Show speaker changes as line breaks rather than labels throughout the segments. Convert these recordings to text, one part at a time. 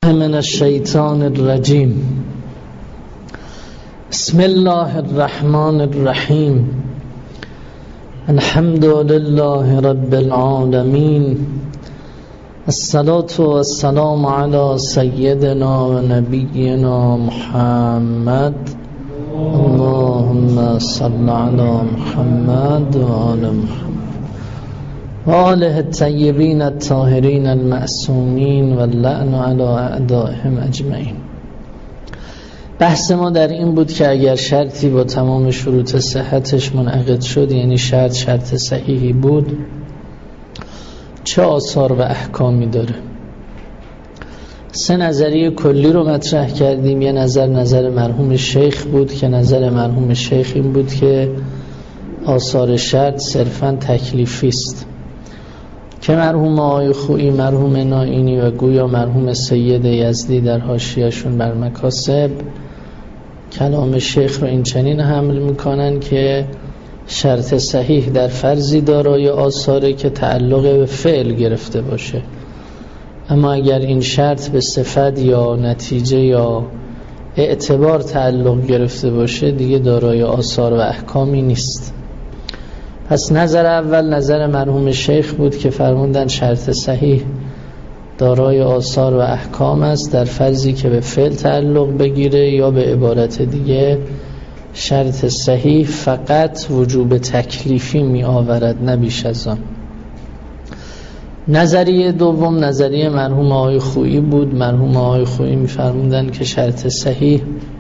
من الشیطان الرجیم. بسم الله الرحمن الرحیم. الحمد لله رب العالمین. الصلاة والسلام علی سیدنا و نبینا محمد. اللهم صل علی محمد و آل محمد و آله الطیبین الطاهرین المعصومین و اللعن علی اعدائهم اجمعین. بحث ما در این بود که اگر شرطی با تمام شروط صحتش منعقد شد، یعنی شرط صحیحی بود، چه آثار و احکامی داره. سه نظریه کلی رو مطرح کردیم. یه نظر مرحوم شیخ بود که نظر مرحوم شیخ این بود که آثار شرط صرفاً تکلیفی است، که مرحوم آقای خویی، مرحوم نائینی و گویا مرحوم سید یزدی در حاشیه‌شون بر مکاسب کلام شیخ رو این چنین حمل میکنن که شرط صحیح در فرضی دارای آثاره که تعلق به فعل گرفته باشه، اما اگر این شرط به صفت یا نتیجه یا اعتبار تعلق گرفته باشه دیگه دارای آثار و احکامی نیست. پس نظر اول نظر مرحوم شیخ بود که فرمودن شرط صحیح دارای آثار و احکام است در فرضی که به فعل تعلق بگیره، یا به عبارت دیگه شرط صحیح فقط وجوب تکلیفی می آورد، نه بیش از آن. نظریه دوم نظریه مرحوم آقای خویی بود. مرحوم آقای خویی می فرمودن که شرط صحیح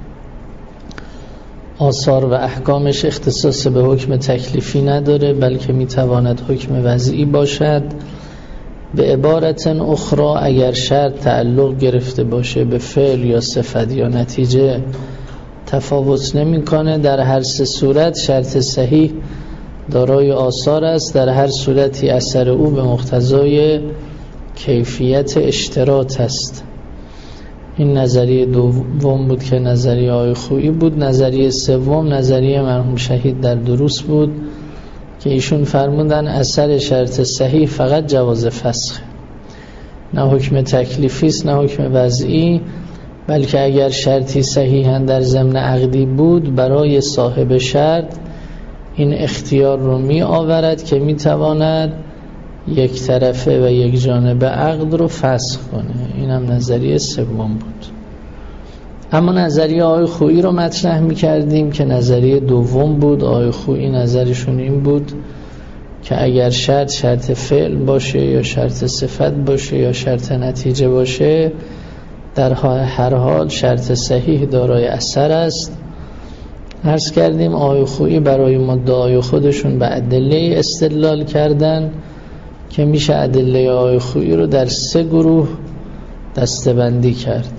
آثار و احکامش اختصاص به حکم تکلیفی نداره، بلکه میتواند حکم وضعی باشد. به عبارت اخرى اگر شرط تعلق گرفته باشه به فعل یا صفت یا نتیجه تفاوت نمیکنه، در هر سه صورت شرط صحیح دارای آثار است، در هر صورتی اثر او به مقتضای کیفیت اشتراط است. این نظریه دوم بود که نظریه آقای خویی بود. نظریه سوم نظریه مرحوم شهید در دروس بود که ایشون فرمودن اثر شرط صحیح فقط جواز فسخ، نه حکم تکلیفی است نه حکم وضعی، بلکه اگر شرطی صحیحاً در ضمن عقدی بود برای صاحب شرط این اختیار رو می آورد که می تواند یک طرفه و یک جانبه عقد رو فسخ کنه. این هم نظریه سوم بود. اما نظریه آقای خویی رو مطرح می کردیم که نظریه دوم بود. آقای خویی نظرشون این بود که اگر شرط فعل باشه یا شرط صفت باشه یا شرط نتیجه باشه، در هر حال شرط صحیح دارای اثر است. عرض کردیم آقای خویی برای مدعای خودشون به ادله استدلال کردن که میشه ادله آقای خویی رو در سه گروه دسته‌بندی کرد.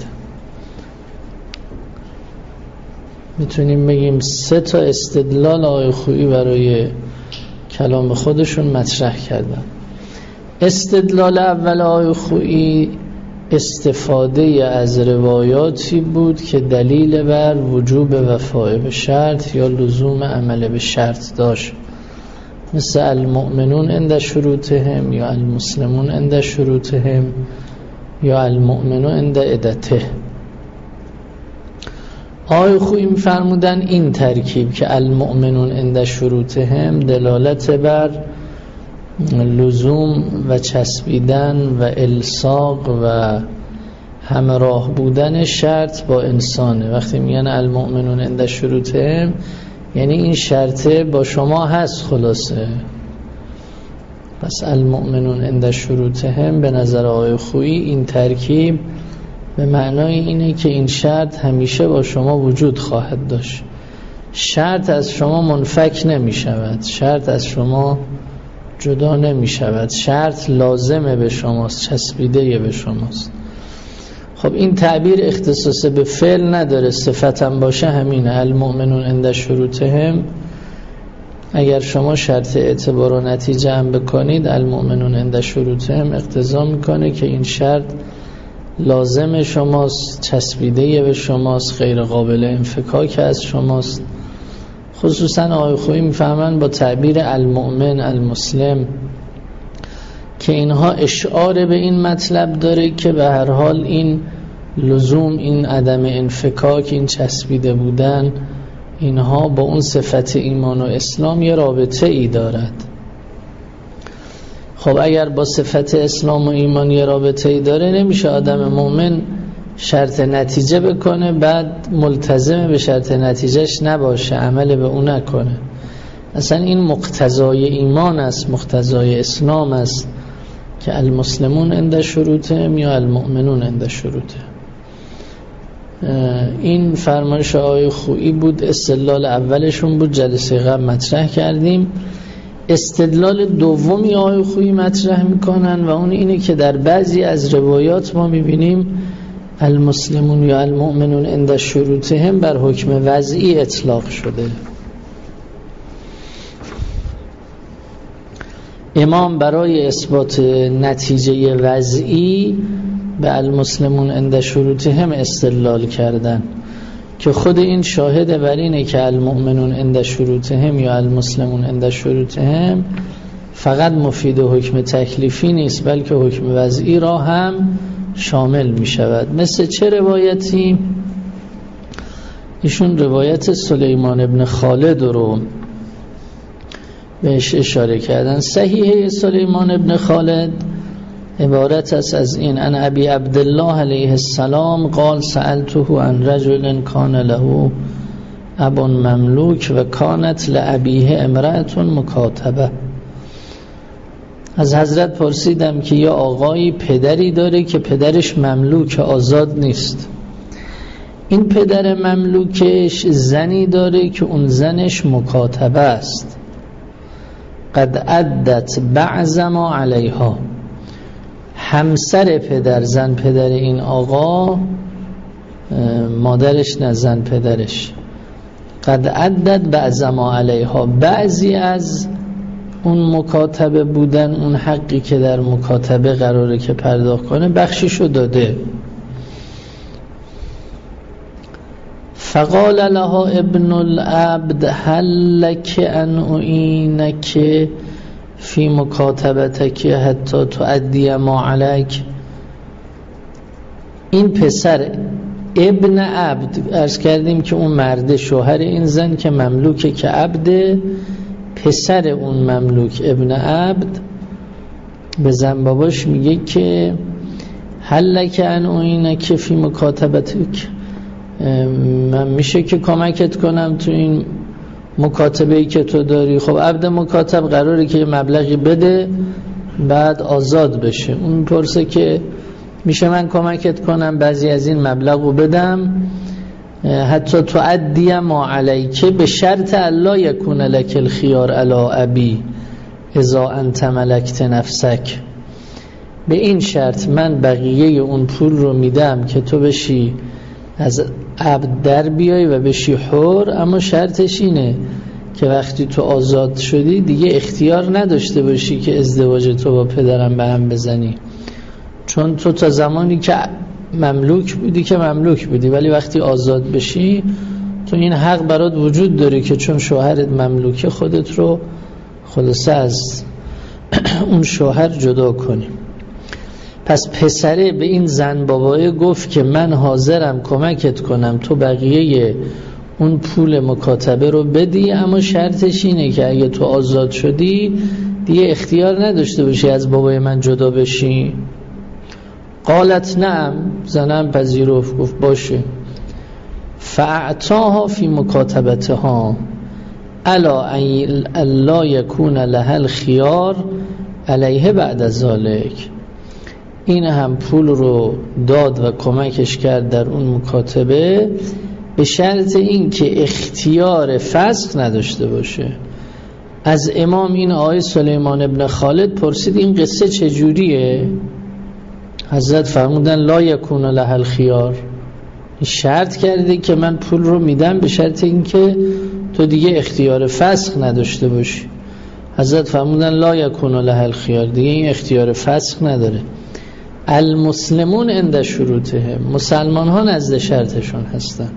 میتونیم بگیم سه تا استدلال آقای خویی برای کلام خودشون مطرح کردن. استدلال اول آقای خویی استفاده از روایاتی بود که دلیل بر وجوب وفای به شرط یا لزوم عمل به شرط داشت، مثل المؤمنون عند شروطهم یا المسلمون عند شروطهم یا المؤمنون عند عدته. آقای خویی می‌فرمودن این ترکیب که المؤمنون عند شروطهم دلالت بر لزوم و چسبیدن و الصاق و همراه بودن شرط با انسانه. وقتی میگن المؤمنون عند شروطهم یعنی این شرطه با شما هست خلاصه. پس المؤمنون عند شروطهم به نظر آقای خویی این ترکیب به معنای اینه که این شرط همیشه با شما وجود خواهد داشت. شرط از شما منفک نمی شود، شرط از شما جدا نمی شود، شرط لازمه به شماست، چسبیده به شماست. خب این تعبیر اختصاص به فعل نداره، صفت هم باشه همینه. المؤمنون عند شروطهم اگر شما شرط اعتبار و نتیجه هم بکنید، المؤمنون عند شروطهم اقتضا میکنه که این شرط لازم شماست، چسبیده به شماست، غیر قابل انفکاک از شماست. خصوصا آقای خویی میفهمن با تعبیر المؤمن المسلم که اینها اشعار به این مطلب داره که به هر حال این لزوم این عدم انفکاک، این چسبیده بودن، اینها با اون صفت ایمان و اسلام یه رابطه ای دارد. خب اگر با صفت اسلام و ایمان یه رابطه ای داره، نمیشه آدم مؤمن شرط نتیجه بکنه بعد ملتزم به شرط نتیجهش نباشه، عمل به اون نکنه. اصلا این مقتضای ایمان است، مقتضای اسلام است که المسلمون عند شروطهم یا المؤمنون عند شروطهم. این فرمایش آقای خویی بود، استدلال اولشون بود، جلسه قبل مطرح کردیم. استدلال دومی آقای خویی مطرح میکنن و اون اینه که در بعضی از روایات ما میبینیم المسلمون یا المؤمنون عند شروطهم بر حکم وضعی اطلاق شده. امام برای اثبات نتیجه وضعی به المسلمون عند شروطهم استدلال کردن که خود این شاهد بر اینه که المؤمنون عند شروطهم یا المسلمون عند شروطهم فقط مفید حکم تکلیفی نیست بلکه حکم وضعی را هم شامل می شود. مثل چه روایتی؟ ایشون روایت سلیمان ابن خالد رو بهش اشاره کردن. صحیحه سلیمان ابن خالد عبارت است از این: ان ابی عبدالله علیه السلام قال سألته عن رجل کان له اب مملوک و کانت لابیه امرأة مکاتبه. از حضرت پرسیدم که یا آقایی پدری داره که پدرش مملوک آزاد نیست، این پدر مملوکش زنی داره که اون زنش مکاتبه است، قد عدت بعض ما علیها. همسر پدر، زن پدر این آقا، مادرش نه زن پدرش، قد عدت بعض ما علیها، بعضی از اون مکاتبه بودن، اون حقی که در مکاتبه قراره که پرداخت کنه بخشیشو داده. فقال لها ابن العبد هل لك ان اعینک فی مکاتبتک حتی تؤدی ما علیک. این پسر ابن عبد، عرض کردیم که اون مرد شوهر این زن که مملوکه که عبده، پسر اون مملوک ابن عبد به زن باباش میگه که هل لک ان اعینک فی مکاتبتک، من میشه که کمکت کنم تو این مکاتبه‌ای که تو داری. خب عبد مکاتب قراره که مبلغی بده بعد آزاد بشه. اون پرسه که میشه من کمکت کنم بعضی از این مبلغو بدم، حتی تؤدی ما علیک به شرط الا یکون لک الخیار علی ابی اذا انت ملکت نفسک. به این شرط من بقیه اون پول رو میدم که تو بشی از عبد در بیای و بشی حر، اما شرطش اینه که وقتی تو آزاد شدی دیگه اختیار نداشته باشی که ازدواج تو با پدرم به هم بزنی، چون تو تا زمانی که مملوک بودی که مملوک بودی، ولی وقتی آزاد بشی تو این حق برات وجود داره که چون شوهرت مملوکه خودت رو خلاصه از اون شوهر جدا کنی. پس پسره به این زن بابای گفت که من حاضرم کمکت کنم تو بقیه اون پول مکاتبه رو بدی، اما شرطش اینه که اگه تو آزاد شدی دیگه اختیار نداشته باشی از بابای من جدا بشی. قالت نعم، زنم پذیرفت، گفت باشه. فاعطاها فی مکاتبتها الا الا یکون لها الخیار علیه بعد ذلک. این هم پول رو داد و کمکش کرد در اون مکاتبه به شرط این که اختیار فسخ نداشته باشه. از امام این آقای سلیمان ابن خالد پرسید این قصه چجوریه؟ حضرت فرمودن لا یکون لها الخیار، شرط کرده که من پول رو میدم به شرط این که تو دیگه اختیار فسخ نداشته باشی. حضرت فرمودن لا یکون لها الخیار، دیگه این اختیار فسخ نداره. المسلمون عند شروطهم، مسلمان ها نزد شرطشون هستن.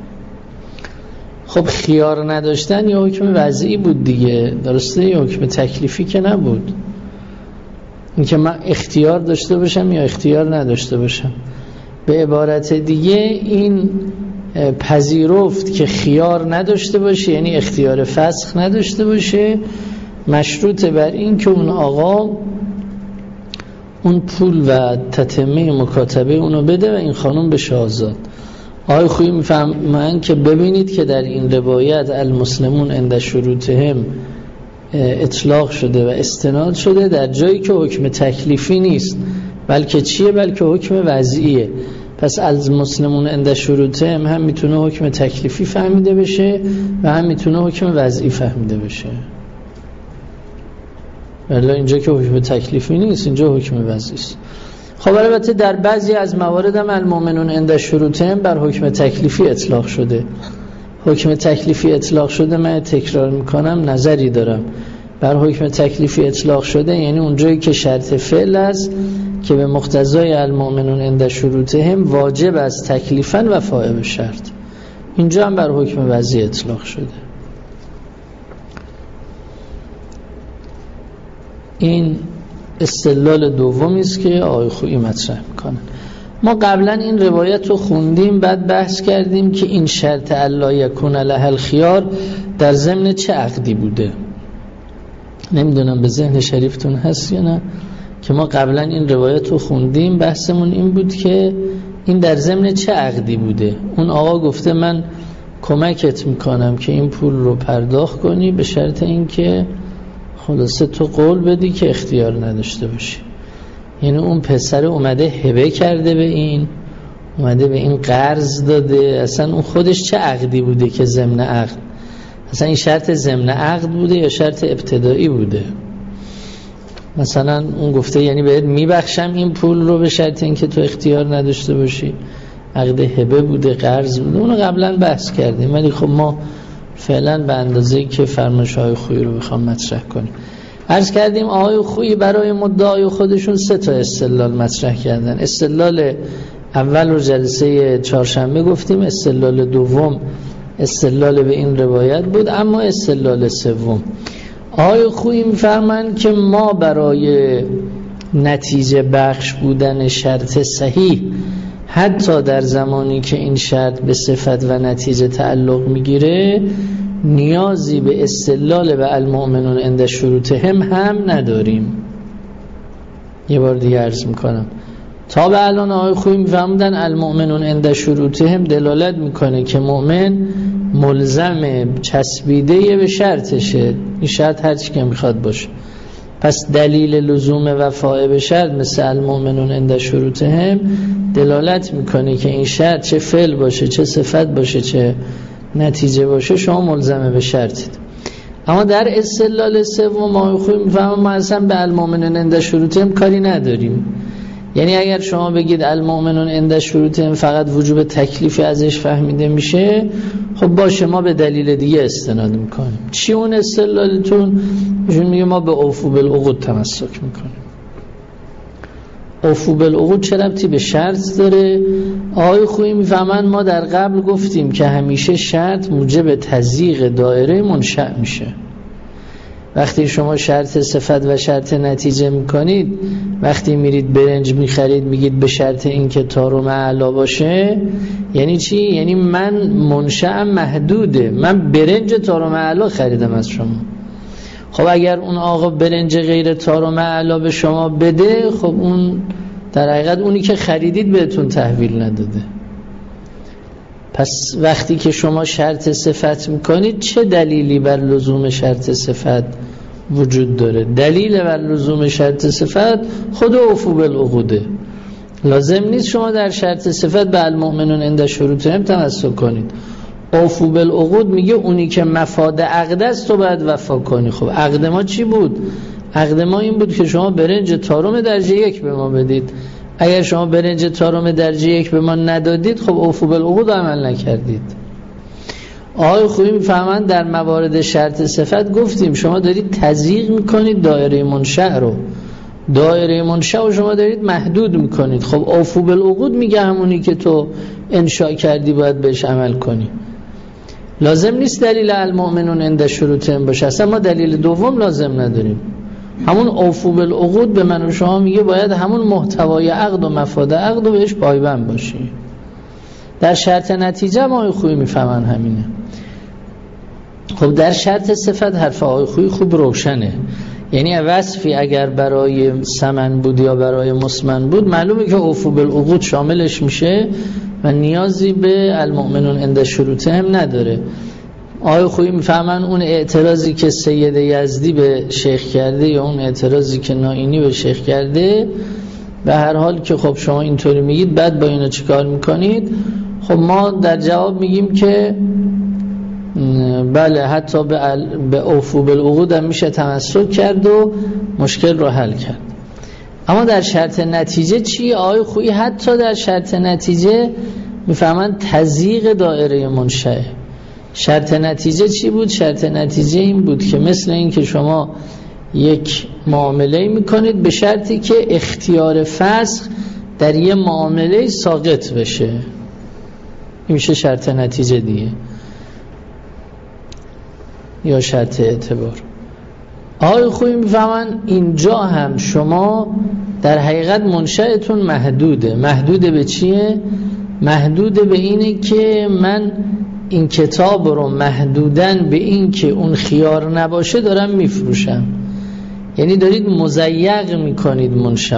خب خیار نداشتن یا حکم وضعی بود دیگه، درسته؟ یا حکم تکلیفی که نبود. اینکه من اختیار داشته باشم یا اختیار نداشته باشم. به عبارت دیگه این پذیرفت که خیار نداشته باشه، یعنی اختیار فسخ نداشته باشه، مشروط بر این که اون آقا اون پول و تتمه مکاتبه اونو بده و این خانم بشه آزاد. آقای خویی میفهمن که ببینید که در این روایت المسلمون عند شروطهم اطلاق شده و استناد شده در جایی که حکم تکلیفی نیست، بلکه چیه؟ بلکه حکم وضعیه. پس المسلمون عند شروطهم هم میتونه حکم تکلیفی فهمیده بشه و هم میتونه حکم وضعی فهمیده بشه. ولی اینجا که حکم تکلیفی نیست، اینجا حکم وضعی است. خب البته در بعضی از موارد هم المؤمنون عند شروطهم بر حکم تکلیفی اطلاق شده. حکم تکلیفی اطلاق شده، من تکرار میکنم، نظری دارم بر حکم تکلیفی اطلاق شده، یعنی اونجایی که شرط فعل است که به مقتضای المؤمنون عند شروطهم واجب است تکلیفاً و فاعل شرط. اینجا هم بر حکم وضعی اطلاق شده. این استدلال دومی است که آقای خویی مطرح میکنن. ما قبلا این روایت رو خوندیم، بعد بحث کردیم که این شرط الا یکون له الخیار در ضمن چه عقدی بوده. نمیدونم به ذهن شریفتون هست یا نه که ما قبلا این روایت رو خوندیم، بحثمون این بود که این در ضمن چه عقدی بوده. اون آقا گفته من کمکت میکنم که این پول رو پرداخت کنی به شرط این که خلاصه تو قول بدی که اختیار نداشته باشی. یعنی اون پسر اومده هبه کرده به این، اومده به این قرض داده. اصلا اون خودش چه عقدی بوده که ضمن عقد؟ اصلا این شرط ضمن عقد بوده یا شرط ابتدایی بوده؟ مثلا اون گفته یعنی بهت میبخشم این پول رو به شرط این که تو اختیار نداشته باشی. عقد هبه بوده، قرض بوده، اونو قبلا بحث کردیم. ولی خب ما فعلا به اندازه‌ای که فرمایش های خویی رو بخوام مطرح کنیم. عرض کردیم آقای خویی برای مدعای خودشون 3 استدلال مطرح کردن. استدلال اول رو جلسه چهارشنبه گفتیم، استدلال دوم استدلال به این روایت بود، اما استدلال سوم آقای خویی می‌فرمایند که ما برای نتیجه بخش بودن شرط صحیح حتی در زمانی که این شرط به صفت و نتیجه تعلق میگیره نیازی به استدلال به المؤمنون عند شروطهم هم نداریم. یه بار دیگه عرض میکنم، تا به الان آقای خویی میفهمدن المؤمنون عند شروطهم دلالت میکنه که مؤمن ملزم چسبیده به شرطشه، این شرط هر چی که میخواد باشه. پس دلیل لزوم وفای به شرط مثل المؤمنون عند شروطهم دلالت میکنه که این شرط چه فعل باشه، چه صفت باشه، چه نتیجه باشه، شما ملزم به شرطید. اما در استدلال سوم ما خوب میفهمم ما اصلا به المؤمنون عند شروطهم کاری نداریم. یعنی اگر شما بگید المؤمنون عند شروطهم فقط وجوب تکلیفی ازش فهمیده میشه، خب باشه ما به دلیل دیگه استناد میکنیم. چی اون استدلالتون؟ ایشون میگه ما به اوفو بالعقود تمسک میکنیم. اوفو بالعقود چه ربطی به شرط داره؟ آقای خویی میفهمن ما در قبل گفتیم که همیشه شرط موجب تضییق دایره منشأ میشه. وقتی شما شرط صفت و شرط نتیجه میکنید، وقتی میرید برنج میخرید میگید به شرط این که تارم اعلا باشه، یعنی چی؟ یعنی من منشأم محدوده، من برنج تارم اعلا خریدم از شما. خب اگر اون آقا برنج غیر تارم اعلا به شما بده، خب اون در حقیقت اونی که خریدید بهتون تحویل نداده. پس وقتی که شما شرط صفت میکنید چه دلیلی بر لزوم شرط صفت وجود داره؟ دلیل بر لزوم شرط صفت خود اوفو بالعقوده. لازم نیست شما در شرط صفت به المؤمنون عند شروطهم تمسک کنید. اوفو بالعقود میگه اونی که مفاد عقد است تو باید وفا کنی. خب عقد ما چی بود؟ عقد ما این بود که شما برنج تارم درجه 1 به ما بدید. اگر شما برنج تارم درجه 1 به ما ندادید، خب اوفو بالعقود عمل نکردید. آقای خویی میفهمند در موارد شرط صفت گفتیم شما دارید تضییق میکنید دایره منشأ رو، دایره منشأ رو شما دارید محدود میکنید. خب اوفو بالعقود میگه همونی که تو انشاء کردی باید بهش عمل کنی. لازم نیست دلیل المؤمنون عند شروطهم باشه، اصلا ما دلیل دوم لازم نداریم. همون اوفو بالعقود به من و شما میگه باید همون محتوای عقد و مفاد عقد رو بهش پایبند باشی. در شرط نتیجه ما آقای خویی میفهمن همینه. خب در شرط صفت حرف آقای خویی خوب روشنه، یعنی وصفی اگر برای ثمن بود یا برای مسمن بود معلومه که اوفو بالعقود شاملش میشه و نیازی به المؤمنون عند شروطهم نداره. آقای خویی میفهمن اون اعتراضی که سید یزدی به شیخ کرده یا اون اعتراضی که نائینی به شیخ کرده، به هر حال که خب شما اینطوری میگید بعد با اینا چیکار میکنید؟ خب ما در جواب میگیم که بله حتی به اوفو بالعقود هم میشه تمسک کرد و مشکل رو حل کرد. اما در شرط نتیجه چی؟ آقای خویی حتی در شرط نتیجه میفهمن تضییق دایره منشأه. شرط نتیجه چی بود؟ شرط نتیجه این بود که مثل این که شما یک معامله میکنید به شرطی که اختیار فسخ در یه معامله ساقط بشه، این میشه شرط نتیجه دیگه یا شرط اعتبار. آقای خویی میفهمن اینجا هم شما در حقیقت منشأتون محدوده. محدوده به چیه؟ محدوده به اینه که من این کتاب رو محدودن به این که اون خیار نباشه دارم میفروشم، یعنی دارید مضیق میکنید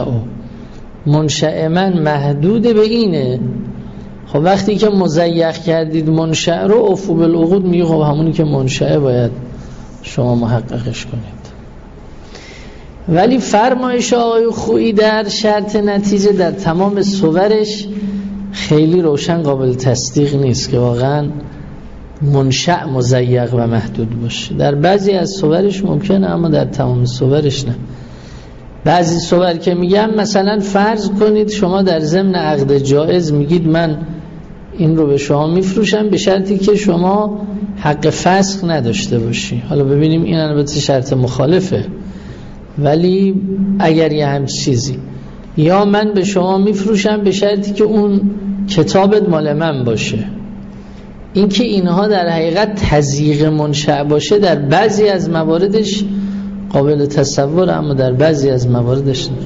منشأ من محدوده به اینه. خب وقتی که مضیق کردید منشأ رو، اوفو بالعقود میگه خب همونی که منشأ باید شما محققش کنید. ولی فرمایش آقای خویی در شرط نتیجه در تمام صورش خیلی روشن قابل تصدیق نیست که واقعا منشأ مضیق و محدود باشه. در بعضی از صورش ممکنه اما در تمام صورش نه. بعضی صور که میگم مثلا فرض کنید شما در ضمن عقد جائز میگید من این رو به شما میفروشم به شرطی که شما حق فسخ نداشته باشی. حالا ببینیم این البته شرط مخالفه، ولی اگر یه هم چیزی، یا من به شما میفروشم به شرطی که اون کتابت مال من باشه. این که اینها در حقیقت تضییق منشأ باشه در بعضی از مواردش قابل تصور، اما در بعضی از مواردش نه.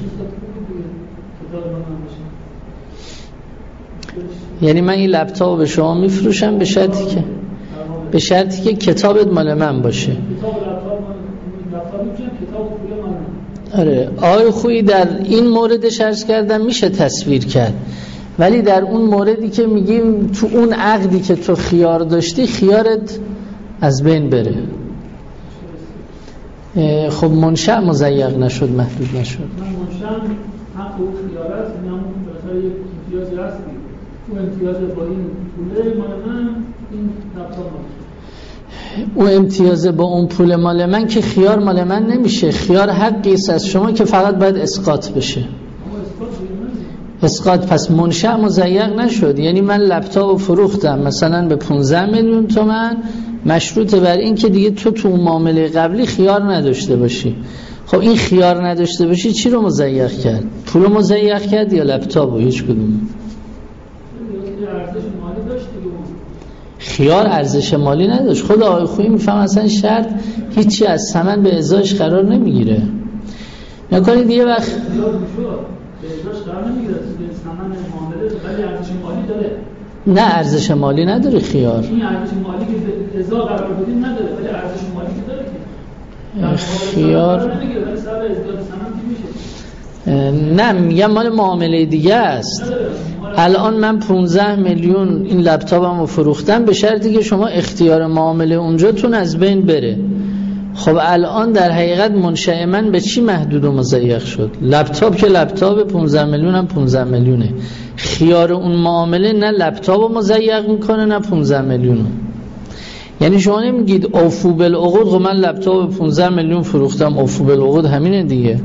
یعنی من این لپتاپ به شما میفروشم به شرطی که کتابت مال من باشه. آره آقای خویی در این موردش عرض کردم میشه تصویر کرد، ولی در اون موردی که میگیم تو اون عقدی که تو خیار داشتی خیارت از بین بره، خب منشأ مضیق نشد، محدود نشد.
منشأ حق و خیار است، این همون مثلا یک امتیازی هست، اون امتیاز با این پوله مال من، این لپتاپ
اون امتیاز با اون پول مال من که خیار مال من نمیشه. خیار حقی است از شما که فقط باید اسقاط بشه. اسقاط پس منشأ مضیق نشد. یعنی من لپتاپ فروختم مثلا به 15 میلیون تومان، مشروط بر این که دیگه تو معامله قبلی خیار نداشته باشی. خب این خیار نداشته باشی چی رو مضیق کرد؟ پول رو مضیق کرد یا لپتاپ رو؟ هیچ کدوم. خیار ارزش مالی نداشت. خود آقای خویی میفهم اصلا شرط هیچی از ثمن به ازایش قرار نمیگیره. نکنید یه وقت
به ازایش قرار نمیگیره، به ثمن معامله ولی ارزش مالی داره.
نه ارزش مالی نداره خیار.
این ارزش مالی که به ازا قرار بدیم نداره، ولی ارزش مالی که داره که
خیار
نمیگیره، ولی سبب ازداد ثمن چی میشه؟
نه میگم مال معامله دیگه است. الان من 15 میلیون این لپتاپم رو فروختم به شرطی که شما اختیار معامله اونجاتون از بین بره. خب الان در حقیقت منشأ من به چی محدود و مضیق شد؟ لپتاپ که لپتاپ 15 میلیون هم 15 میلیونه. خیار اون معامله نه لپتاپ رو مضیق میکنه نه 15 میلیون. یعنی شما نمیگید اوفو بالعقود، خب من لپتاپ 15 میلیون فروختم، اوفو بالعقود همینه دیگه.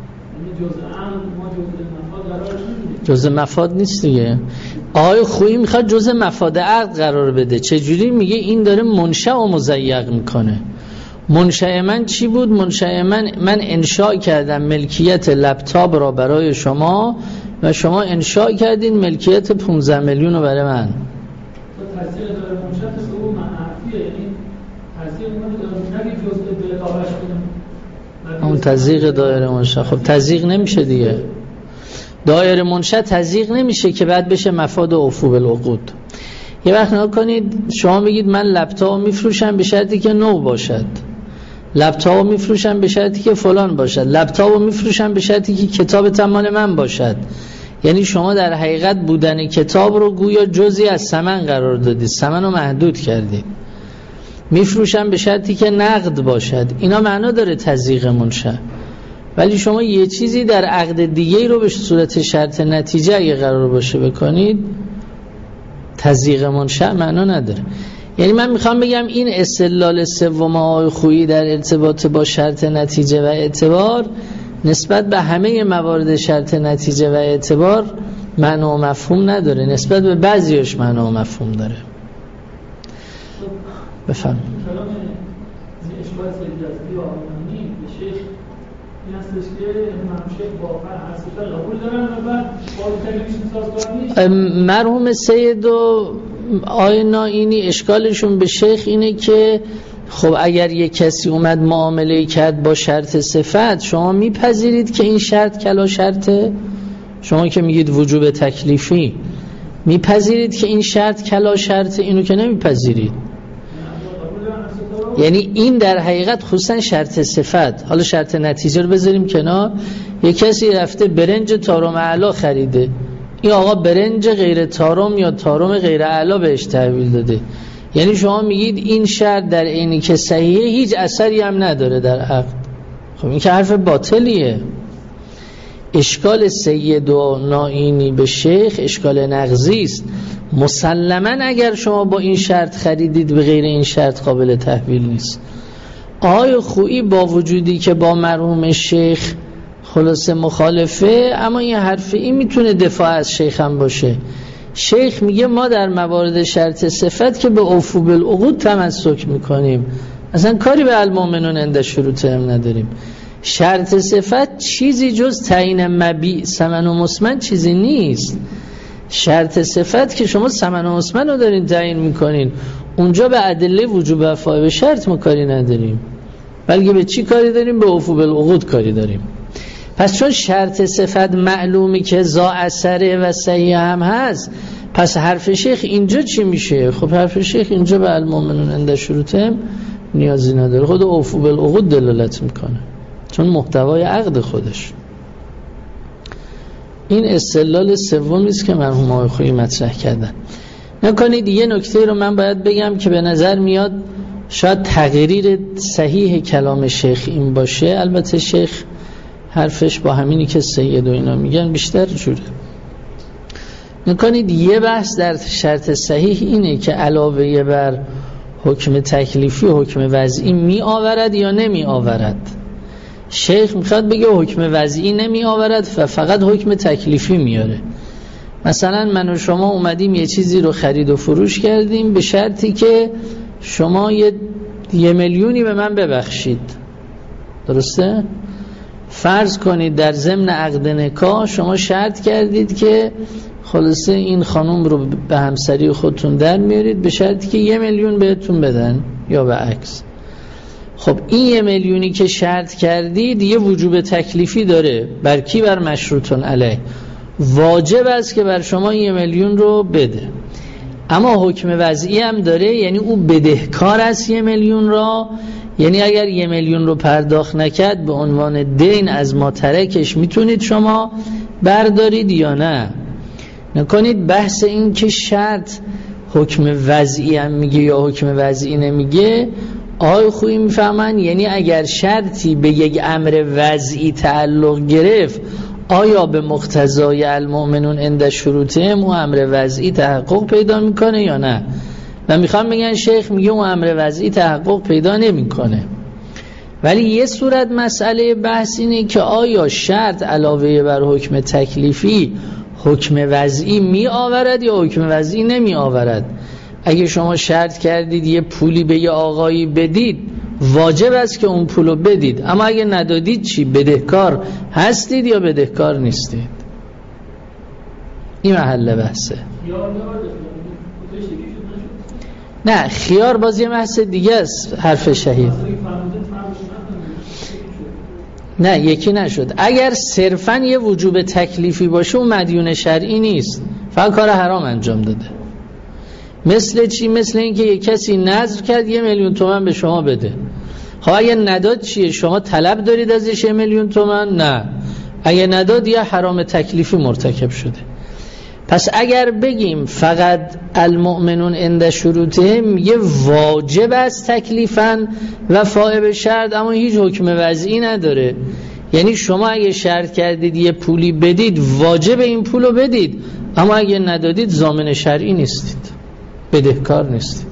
جزء مفاد نیست دیگه. آقای خویی میخواد جزء مفاد عقد قرار بده. چجوری؟ میگه این داره منشأ و مضیق میکنه. منشأ من چی بود؟ منشأ من انشاء کردم ملکیت لپتاپ را برای شما و شما انشاء کردین ملکیت 15 میلیون رو برای من.
تاثیر داره منشأ تو منفیه، یعنی تاثیر اون رو نگی جزء به اضافهش کنم
اون تضییق دایره منشأ. خب تضییق نمیشه دیگه، دایره منشأ تضییق نمیشه که بعد بشه مفاد اوفو بالعقود. یه وقت نگاه کنید شما بگید من لپتاپ میفروشم به شرطی که نو باشد، لپتاپ میفروشم به شرطی که فلان باشد، لپتاپ میفروشم به شرطی که کتاب مال من باشد. یعنی شما در حقیقت بودن کتاب رو گویا جزئی از ثمن قرار دادید، ثمن رو محدود کردید. میفروشم به شرطی که نقد باشد، اینا معنا داره تضییق منشأ. ولی شما یه چیزی در عقد دیگه رو به صورت شرط نتیجه اگه قرار باشه بکنید، تضییق منشأ معنا نداره. یعنی من میخوام بگم این استدلال سوم آقای خویی در ارتباط با شرط نتیجه و اعتبار نسبت به همه موارد شرط نتیجه و اعتبار معنا و مفهوم نداره، نسبت به بعضیش معنا و مفهوم داره. بفهم
کلام اشکال سیدی و آمانی به شیخ این هستش که امام شیخ واقعا حسیفه قبول دارن و بعد با تکلیفشون سازگار نیست.
مرحوم سید و آینائینی اشکالشون به شیخ اینه که خب اگر یک کسی اومد معامله کرد با شرط صفت، شما میپذیرید که این شرط کلا شرطه؟ شما که میگید وجوب تکلیفی، میپذیرید که این شرط کلا شرطه؟ اینو که نمیپذیرید. یعنی این در حقیقت خصوصا شرط صفت، حالا شرط نتیجه رو بذاریم کنار، یک کسی رفته برنج تارم اعلا خریده، این آقا برنج غیر تارم یا تارم غیر اعلا بهش تحویل داده، یعنی شما میگید این شرط در اینی که صحیحه هیچ اثری هم نداره در عقد. خب این که حرف باطلیه. اشکال سید و نائینی به شیخ اشکال نقضی است. مسلماً اگر شما با این شرط خریدید به غیر این شرط قابل تحویل نیست. آقای خویی با وجودی که با مرحوم شیخ خلاصه مخالفه، اما این حرف این میتونه دفاع از شیخ هم باشه. شیخ میگه ما در موارد شرط صفت که به اوفو بالعقود تمسک میکنیم، اصلا کاری به المؤمنون عند شروطهم نداریم. شرط صفت چیزی جز تعیین مبیع ثمن و مسمن چیزی نیست. شرط صفت که شما ثمن و مسمن رو دارین تعیین میکنین، اونجا به ادله وجوب وفا به شرط ما کاری نداریم، بلکه به چی کاری داریم؟ به اوفو بالعقود کاری داریم. پس چون شرط صفت معلومی که ذا اثره و صحیح هم هست، پس حرف شیخ اینجا چی میشه؟ خب حرف شیخ اینجا به المؤمنون عند شروطهم نیازی نداره، خود اوفو بالعقود دلالت میکنه، چون محتوای عقد خودش. این استدلال سومی است که مرحوم آقای خویی مطرح کردن. نکنید یه نکته رو من باید بگم که به نظر میاد شاید تقریر صحیح کلام شیخ این باشه، البته شیخ حرفش با همینی که سید و اینا میگن بیشتر جوره. نکنید یه بحث در شرط صحیح اینه که علاوه بر حکم تکلیفی حکم وضعی می آورد یا نمی آورد. شیخ میخواد بگه حکم وضعی نمی آورد و فقط حکم تکلیفی میاره. مثلا من و شما اومدیم یه چیزی رو خرید و فروش کردیم به شرطی که شما یه میلیونی به من ببخشید، درسته؟ فرض کنید در ضمن عقد نکاح شما شرط کردید که خلاصه این خانم رو به همسری خودتون در میارید به شرطی که 1 میلیون بهتون بدن یا به عکس. خب این 1 میلیونی که شرط کردید یه وجوب تکلیفی داره، بر کی؟ بر مشروطون علیه. واجب است که بر شما 1 میلیون رو بده. اما حکم وضعی هم داره، یعنی او بدهکار است 1 میلیون را، یعنی اگر 1 میلیون رو پرداخت نکرد به عنوان دین از ما ترکش میتونید شما بردارید یا نه. نکنید بحث این که شرط حکم وضعی هم میگه یا حکم وضعی نمیگه. آقای خویی میفهمن یعنی اگر شرطی به یک امر وضعی تعلق گرفت، آیا به مقتضای المؤمنون عند شروطهم اون امر وضعی تحقق پیدا میکنه یا نه؟ و میخوام بگن شیخ میگه اون امر وضعی تحقق پیدا نمیکنه. ولی یه صورت مسئله بحث اینه که آیا شرط علاوه بر حکم تکلیفی حکم وضعی می آورد یا حکم وضعی نمی آورد. اگه شما شرط کردید یه پولی به یه آقایی بدید، واجب است که اون پولو بدید، اما اگه ندادید چی؟ بدهکار هستید یا بدهکار نیستید؟ این محل بحثه. نه خیار باز یه بحث دیگه است. حرف شهید نه یکی نشد. اگر صرفاً یه وجوب تکلیفی باشه اون مدیون شرعی نیست، فقط کار حرام انجام داده. مثل چی؟ مثل اینکه یک کسی نذر کرد 1,000,000 تومان به شما بده. خب اگه نداد چیه؟ شما طلب دارید ازش 1,000,000 تومان؟ نه. اگه نداد یه حرام تکلیفی مرتکب شده. پس اگر بگیم فقط المؤمنون عند شروطهم یه واجب از تکلیفاً و فائب شرط، اما هیچ حکم وضعی نداره. یعنی شما اگه شرط کردید یه پولی بدید واجب این پولو بدید، اما اگه ندادید ضامن شرعی نیستید، بدهکار نیستید.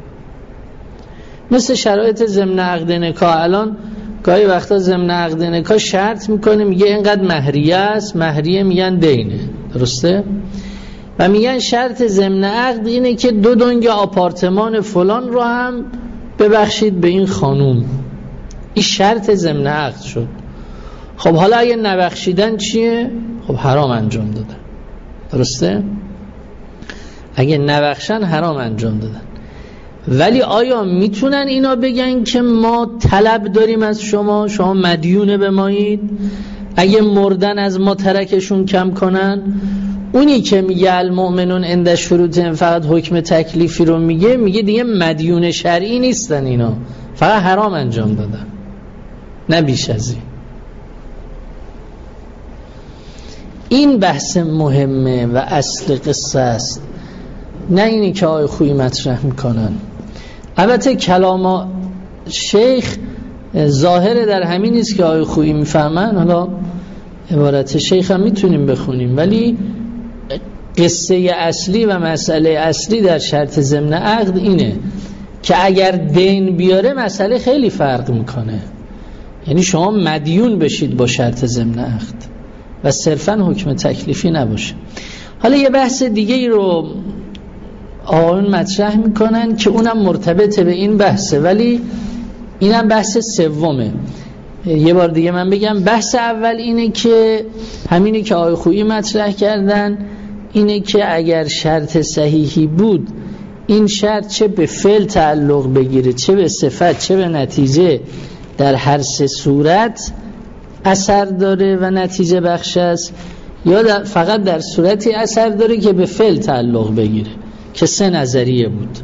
مثل شرایط ضمن عقد نکاح. الان گاهی وقتا ضمن عقد نکاح شرط میکنه، میگه اینقدر مهریه است، مهریه میگن دینه، درسته؟ و میگن شرط ضمن عقد اینه که 2 دنگ آپارتمان فلان رو هم ببخشید به این خانوم. این شرط ضمن عقد شد. خب حالا اگه نبخشیدن چیه؟ خب حرام انجام دادن، درسته؟ اگه نبخشن حرام انجام دادن. ولی آیا میتونن اینا بگن که ما طلب داریم از شما، شما مدیون به مایید؟ اگه مردن از ما ترکشون کم کنن؟ اونی که میگه المؤمنون عند شروطهم فقط حکم تکلیفی رو میگه دیگه مدیون شرعی نیستن، اینا فقط حرام انجام دادن، نه بیش از این. این بحث مهمه و اصل قصه است، نه اینی که آقای خویی مطرح میکنن. البته کلام شیخ ظاهر در همین نیست که آقای خویی میفهمن، حالا عبارت شیخ هم میتونیم بخونیم، ولی قصه اصلی و مسئله اصلی در شرط ضمن عقد اینه که اگر دین بیاره مسئله خیلی فرق میکنه. یعنی شما مدیون بشید با شرط ضمن عقد و صرفاً حکم تکلیفی نباشه. حالا یه بحث دیگه ای رو آقایون مطرح میکنن که اونم مرتبطه به این بحثه، ولی اینم بحث سومه. یه بار دیگه من بگم، بحث اول اینه که همینی که آقای خویی مطرح کردن، اینه که اگر شرط صحیحی بود این شرط چه به فعل تعلق بگیره، چه به صفت، چه به نتیجه، در هر 3 صورت اثر داره و نتیجه بخش است، یا فقط در صورتی اثر داره که به فعل تعلق بگیره، که 3 نظریه بود.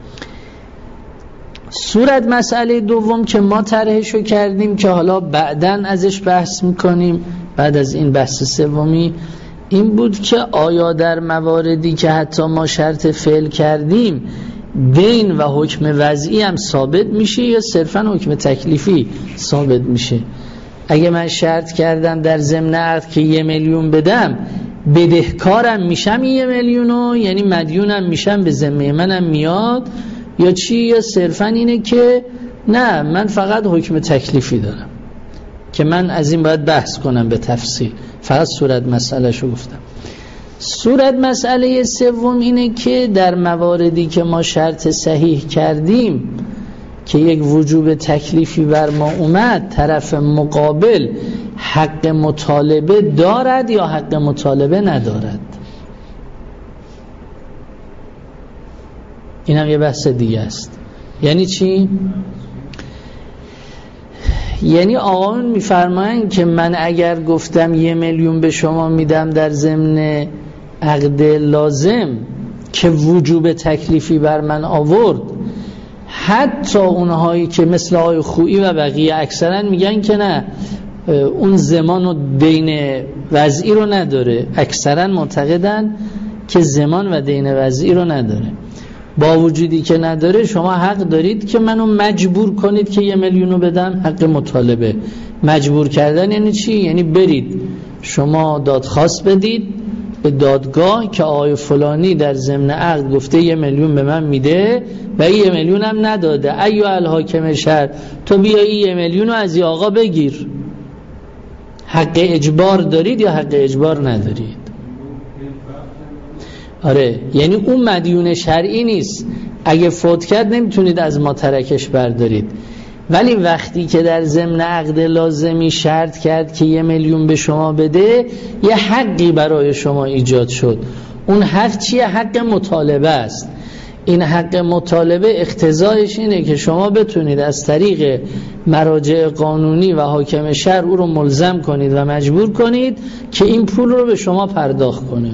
صورت مسئله دوم که ما طرحشو کردیم که حالا بعداً ازش بحث میکنیم بعد از این بحث سومی، این بود که آیا در مواردی که حتی ما شرط فعل کردیم دین و حکم وضعی هم ثابت میشه یا صرفاً حکم تکلیفی ثابت میشه؟ اگه من شرط کردم در ضمن عقد که 1,000,000 بدم، بدهکارم میشم 1,000,000 یعنی مدیونم میشم، به ذمه منم میاد، یا چی؟ یا صرفاً اینه که نه، من فقط حکم تکلیفی دارم که من از این باید بحث کنم به تفصیل، فقط صورت مسئله شو گفتم. صورت مسئله سوم اینه که در مواردی که ما شرط صحیح کردیم که یک وجوب تکلیفی بر ما اومد، طرف مقابل حق مطالبه دارد یا حق مطالبه ندارد. این هم یه بحث دیگه است. یعنی چی؟ یعنی آقایون میفرمایند که من اگر گفتم 1,000,000 به شما میدم در ضمن عقد لازم که وجوب تکلیفی بر من آورد، حتی اونهایی که مثل آقای خویی و بقیه اکثرا میگن که نه، اون زمان و دین وضعی رو نداره، اکثرا معتقدن که زمان و دین وضعی رو نداره. با وجودی که نداره، شما حق دارید که منو مجبور کنید که 1,000,000 بدم. حق مطالبه، مجبور کردن یعنی چی؟ یعنی برید شما دادخواست بدید به دادگاه که آقای فلانی در ضمن عقد گفته 1,000,000 به من میده و این 1,000,000 هم نداده، ایو الحاکم شرع، تو بیا این 1,000,000 رو از این آقا بگیر. حق اجبار دارید یا حق اجبار ندارید؟ آره، یعنی اون مدیون شرعی نیست، اگه فوت کرد نمیتونید از ما ترکش بردارید، ولی وقتی که در ضمن عقد لازمی شرط کرد که 1,000,000 به شما بده، یه حقی برای شما ایجاد شد. اون حق چیه؟ حق مطالبه است. این حق مطالبه اقتضایش اینه که شما بتونید از طریق مراجع قانونی و حاکم شرع او رو ملزم کنید و مجبور کنید که این پول رو به شما پرداخت کنه.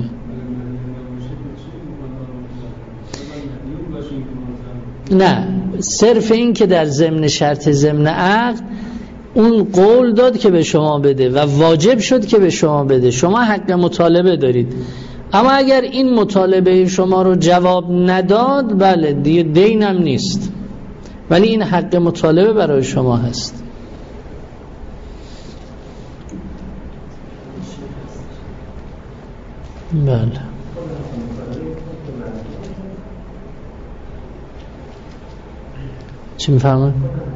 نه، صرف این که در ضمن شرط ضمن عقد اون قول داد که به شما بده و واجب شد که به شما بده، شما حق مطالبه دارید. اما اگر این مطالبه شما رو جواب نداد، بله دیگه دینم نیست، ولی این حق مطالبه برای شما هست. بله. چی میفهمه؟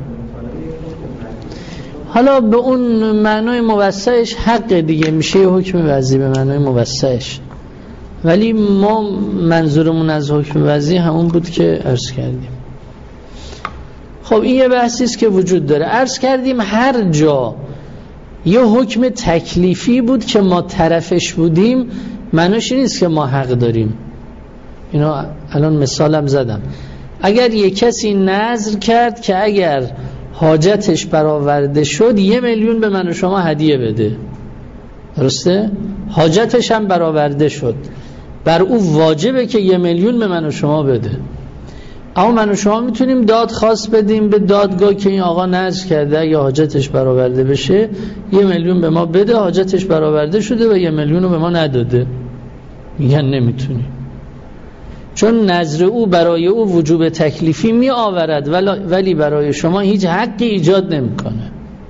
حالا به اون معنای موسعش حق دیگه میشه حکم وضعی به معنای موسعش، ولی ما منظورمون از حکم وضعی همون بود که عرض کردیم. خب این یه بحثی است که وجود داره. عرض کردیم هر جا یه حکم تکلیفی بود که ما طرفش بودیم، معناش نیست که ما حق داریم. اینو الان مثالم زدم. اگر یک کسی نذر کرد که اگر حاجتش برآورده شد 1 میلیون به من و شما هدیه بده، درسته؟ حاجتش هم برآورده شد، بر او واجبه که 1 میلیون به من و شما بده. اما من و شما میتونیم دادخواست بدیم به دادگاه که این آقا نذر کرده اگه حاجتش برآورده بشه 1 میلیون به ما بده، حاجتش برآورده شده و 1 میلیون رو به ما نداده. میگن نمیتونیم، چون نذر او برای او وجوب تکلیفی می آورد ولی برای شما هیچ حقی ایجاد نمیکنه.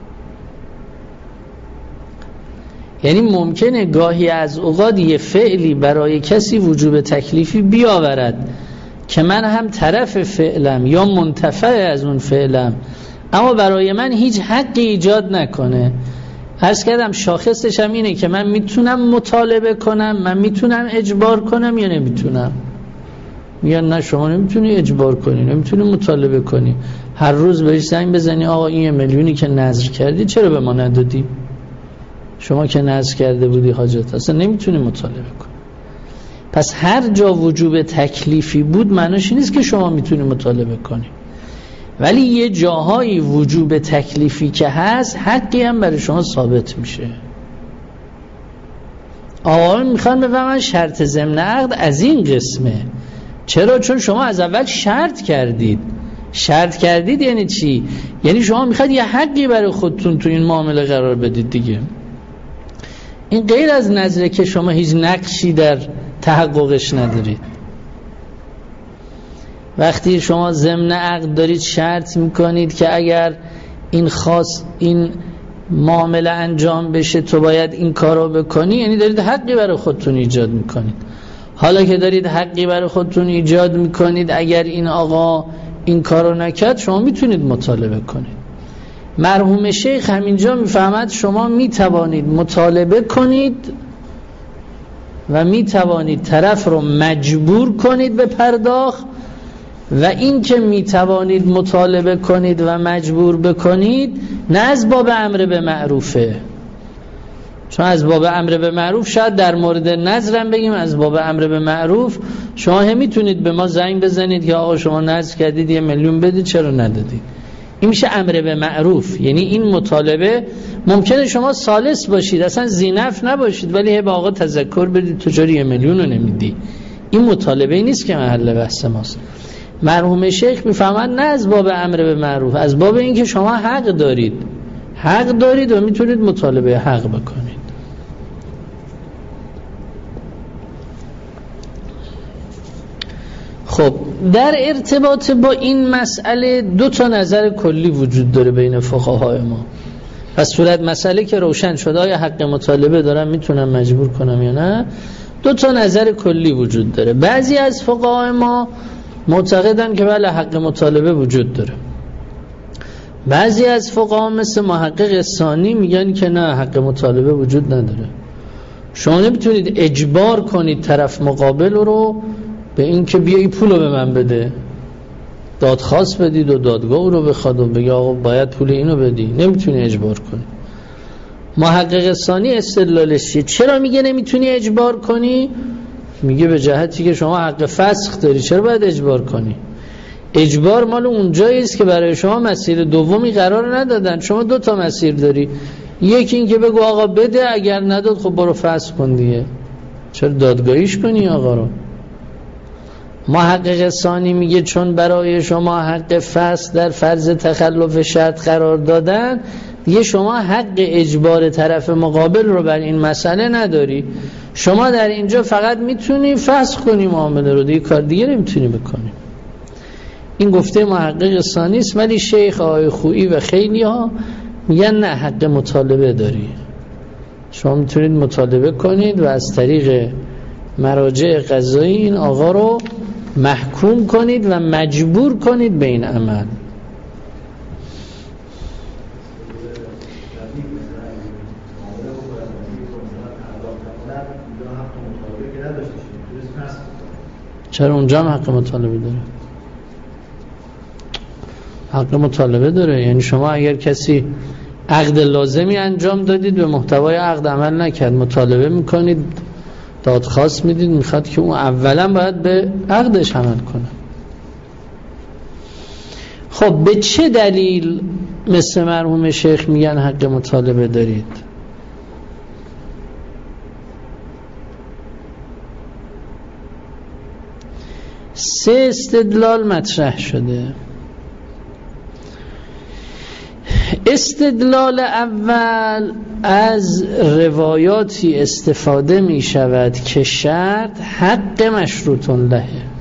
یعنی ممکنه گاهی از اوقات یه فعلی برای کسی وجوب تکلیفی بیاورد که من هم طرف فعلم یا منتفع از اون فعلم، اما برای من هیچ حقی ایجاد نکنه. عرض کردم شاخصش هم اینه که من میتونم مطالبه کنم، من میتونم اجبار کنم یا نمیتونم. میگن نه شما نمیتونی اجبار کنی، نمیتونی مطالبه کنی، هر روز بهش زنگ بزنی آقا این 1 میلیونی که نذر کردی چرا به ما ندادی؟ شما که نذر کرده بودی حاجت، اصلا نمیتونی مطالبه کنی. پس هر جا وجوب تکلیفی بود معناش نیست که شما میتونی مطالبه کنی، ولی یه جاهایی وجوب تکلیفی که هست حقی هم برای شما ثابت میشه. آقایون میخوان بفهمن شرط ضمن عقد از این قسمه. چرا؟ چون شما از اول شرط کردید. شرط کردید یعنی چی؟ یعنی شما میخواید یه حقی برای خودتون تو این معامله قرار بدید دیگه. این غیر از نظره که شما هیچ نقشی در تحققش ندارید. وقتی شما ضمن عقد دارید شرط میکنید که اگر این معامله انجام بشه تو باید این کارو بکنی، یعنی دارید حقی برای خودتون ایجاد میکنید. حالا که دارید حقی برای خودتون ایجاد میکنید، اگر این آقا این کارو نکرد شما میتونید مطالبه کنید. مرحوم شیخ همینجا میفهمد شما میتوانید مطالبه کنید و میتوانید طرف رو مجبور کنید به پرداخت، و این که میتوانید مطالبه کنید و مجبور بکنید نه از باب امر به معروفه، چون از باب امر به معروف شاید در مورد نذرم بگیم، از باب امر به معروف شما هم میتونید به ما زنگ بزنید که آقا شما نذر کردید 1 میلیون بدید چرا ندادید. این میشه امر به معروف. یعنی این مطالبه ممکنه شما سالس باشید اصلا ذینفع نباشید، ولی به آقا تذکر بدید تو چرا 1 میلیون رو نمیدی. این مطالبه نیست که محل بحث ماست. مرحوم شیخ میفهمن نه از باب امر به معروف، از باب این که شما حق دارید و میتونید مطالبه حق بکنید. خب در ارتباط با این مسئله 2 نظر کلی وجود داره بین فقهای ما. پس صورت مسئله که روشن شده آیا حق مطالبه دارم میتونم مجبور کنم یا نه، 2 نظر کلی وجود داره. بعضی از فقهای ما معتقدن که بله حق مطالبه وجود داره. بعضی از فقها مثل محقق ثانی میگن که نه حق مطالبه وجود نداره. شما نمیتونید اجبار کنید طرف مقابل رو به این که بیایی پولو به من بده، دادخواست بدید و دادگاه رو بخواد و بگه آقا باید پول اینو بدی، نمیتونی اجبار کنی. محقق ثانی استدلالش چیه؟ چرا میگه نمیتونی اجبار کنی؟ میگه به جهتی که شما حق فسخ داری چرا باید اجبار کنی؟ اجبار مال اونجایی است که برای شما مسیر دومی قرار ندادن. شما 2 تا مسیر داری، یکی این که بگو آقا بده، اگر نداد خب برو فسخ کن دیگه، چرا دادگاهیش کنی آقا رو؟ محقق ثانی میگه چون برای شما حق فسخ در فرض تخلف شرط قرار دادن، دیگه شما حق اجبار طرف مقابل رو بر این مسئله نداری. شما در اینجا فقط میتونی فسخ کنی معامله رو، دیگه کار دیگه نمیتونی بکنی. این گفته محقق ثانی است. ولی شیخ آقای خویی و خیلی ها میگن نه، حق مطالبه داری. شما میتونید مطالبه کنید و از طریق مراجع قضایی این آقا رو محکوم کنید و مجبور کنید به این عمل. چرا اونجا هم حق مطالبه داره؟ حق مطالبه داره. یعنی شما اگر کسی عقد لازمی انجام دادید به محتوای عقد عمل نکرد، مطالبه میکنید، دادخواست میدید، میخواد که اون اولا باید به عقدش عمل کنه. خب به چه دلیل مثل مرحوم شیخ میگن حق مطالبه دارید؟ سه استدلال مطرح شده. استدلال اول، از روایاتی استفاده می شود که شرط حق مشروط لهه.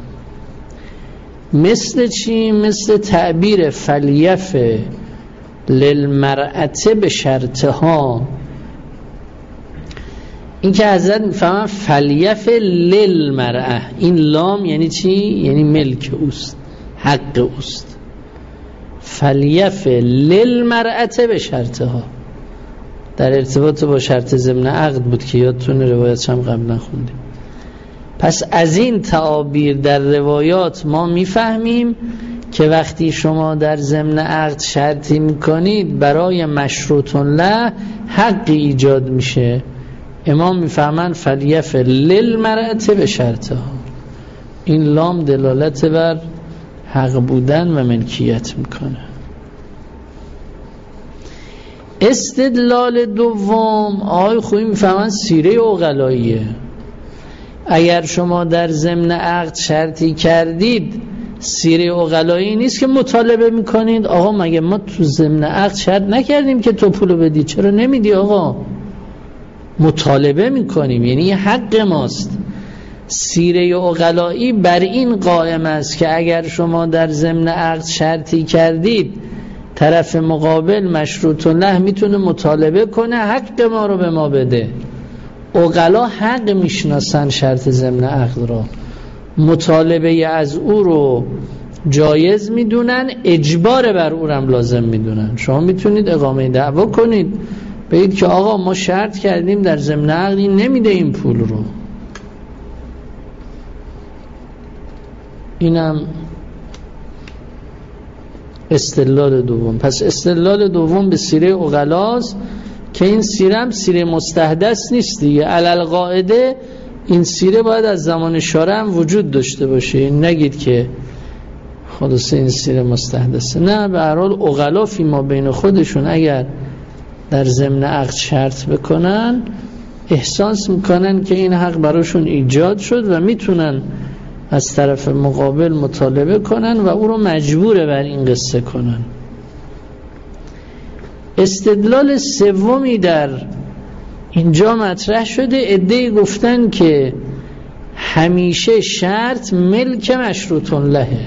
مثل چی؟ مثل تعبیر فلیف للمرأة به شرطها. این که حضرت میفهمن فلیف للمرأة، این لام یعنی چی؟ یعنی ملک اوست، حق اوست. فلیف للمرأة به شرطها در ارتباط با شرط ضمن عقد بود که یادتون روایاتش هم قبلا خوندیم. پس از این تعابیر در روایات ما میفهمیم که وقتی شما در ضمن عقد شرطی میکنید برای مشروط له حق ایجاد میشه. امام میفهمن فلیف للمرأة به شرطها. این لام دلالت بر حق بودن و ملکیت میکنه. استدلال دوم، آقای خویی میفهمن سیره عقلاییه. اگر شما در ضمن عقد شرطی کردید، سیره عقلایی نیست که مطالبه میکنید آقا مگه ما تو ضمن عقد شرط نکردیم که تو پولو بدی، چرا نمیدی آقا؟ مطالبه میکنیم، یعنی حق ماست. سیره عقلایی بر این قائم است که اگر شما در ضمن عقد شرطی کردید، طرف مقابل مشروط له میتونه مطالبه کنه حق ما رو به ما بده. عقلا حق میشناسن شرط ضمن عقد را، مطالبه از او رو جایز میدونن، اجبار بر او هم لازم میدونن. شما میتونید اقامه دعوا کنید، بگید که آقا ما شرط کردیم در ضمن عقد این نمیده این پول رو. اینم استدلال دوم. پس استدلال دوم به سیره عقلاست که این سیره هم سیره مستحدث نیست دیگه. علل قاعده این سیره باید از زمان شارع هم وجود داشته باشه. نگید که خلاصه این سیره مستحدثه. نه، به هر حال عقلا فی ما بین خودشون اگر در ضمن عقد شرط بکنن، احساس میکنن که این حق براشون ایجاد شد و میتونن از طرف مقابل مطالبه کنن و او رو مجبور بر این قصه کنن. استدلال سومی در اینجا مطرح شده. عده‌ای گفتن که همیشه شرط ملک مشروط لهه،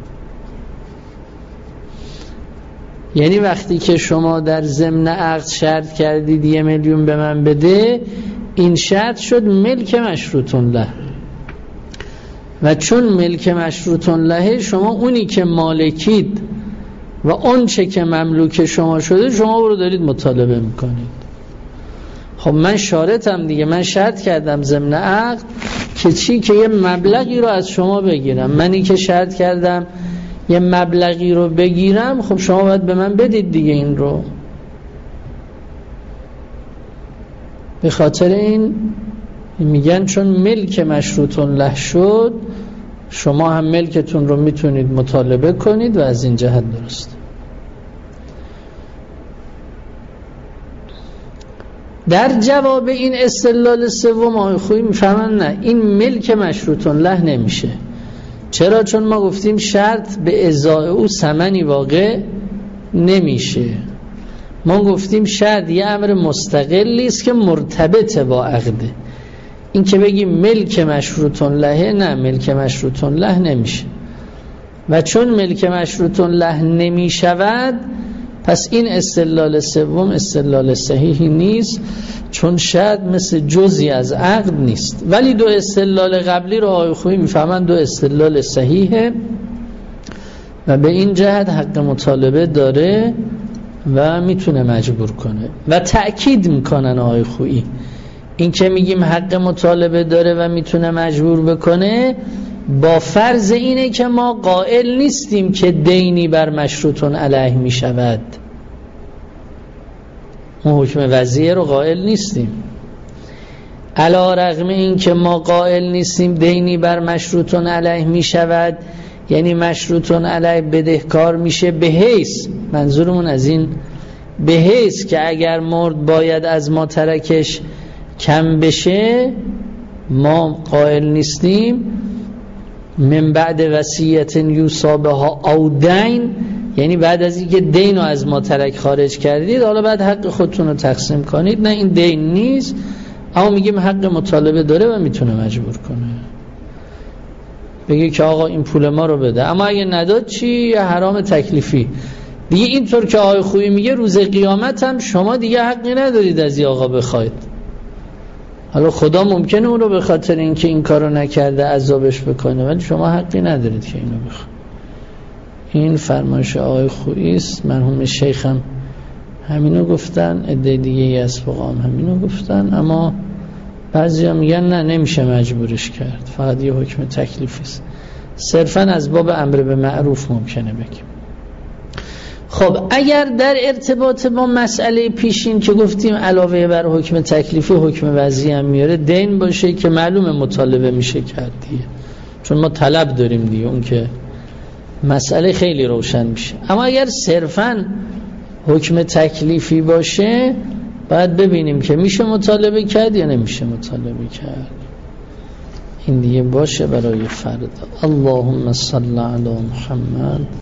یعنی وقتی که شما در ضمن عقد شرط کردید 1 میلیون به من بده، این شرط شد ملک مشروط له. و چون ملک مشروط له، شما اونی که مالکید و اون چه که مملوک شما شده، شما رو دارید مطالبه میکنید. خب من شارطم دیگه، من شرط کردم ضمن عقد که چی؟ که یه مبلغی رو از شما بگیرم. منی که شرط کردم یه مبلغی رو بگیرم، خب شما باید به من بدید دیگه این رو. به خاطر این میگن چون ملک مشروط له شد شما هم ملکتون رو میتونید مطالبه کنید و از این جهت درست. در جواب این استدلال سوم آقای خویی میفهمن نه، این ملک مشروط له نمیشه. چرا؟ چون ما گفتیم شرط به ازای او ثمنی واقع نمیشه. ما گفتیم شرط یه امر مستقلی است که مرتبط با عقده. این که بگیم ملک مشروط له، نه، ملک مشروط له نمیشه. و چون ملک مشروط له نمیشود پس این استدلال سوم استدلال صحیحی نیست، چون شرط مثل جزئی از عقد نیست. ولی دو استدلال قبلی رو آقای خویی میفهمن دو استدلال صحیحه و به این جهت حق مطالبه داره و میتونه مجبور کنه. و تأکید میکنن آقای خویی این که میگیم حق مطالبه داره و میتونه مجبور بکنه با فرض اینه که ما قائل نیستیم که دینی بر مشروطون علیه میشود. ما حکم وضعیه رو قائل نیستیم. علی رغم این که ما قائل نیستیم دینی بر مشروطون علیه میشود، یعنی مشروطون علیه بدهکار میشه به حیث، منظورمون از این به حیث که اگر مرد باید از ما ترکش کم بشه، ما قائل نیستیم من بعد وصیت یوصی بها او دین، یعنی بعد از اینکه دین رو از ما ترک خارج کردید حالا بعد حق خودتون رو تقسیم کنید. نه، این دین نیست، اما میگیم حق مطالبه داره و میتونه مجبور کنه، بگه که آقا این پول ما رو بده، اما اگه نداد چی؟ یه حرام تکلیفی دیگه. اینطور که آقای خویی میگه روز قیامت هم شما دیگه حقی ندارید از این آقا بخواید. حالا خدا ممکنه اون رو به خاطر اینکه این کارو نکرده عذابش بکنه، ولی شما حقی ندارید که اینو بخواید. این فرمایش آقای خویی است. مرحوم شیخ هم همینو گفتن، عده دیگه از فقها هم همینو گفتن، اما بعضیا میگن نه، نمیشه مجبورش کرد، فقط یه حکم تکلیفی است، صرفا از باب امر به معروف ممکنه بگیم. خب اگر در ارتباط با مسئله پیشین که گفتیم علاوه بر حکم تکلیفی حکم وضعی هم میاره دین باشه که معلومه مطالبه میشه کرد دیگه، چون ما طلب داریم دیگه، اون که مسئله خیلی روشن میشه. اما اگر صرفاً حکم تکلیفی باشه باید ببینیم که میشه مطالبه کرد یا نمیشه مطالبه کرد. این دیگه باشه برای فردا. اللهم صل علی محمد.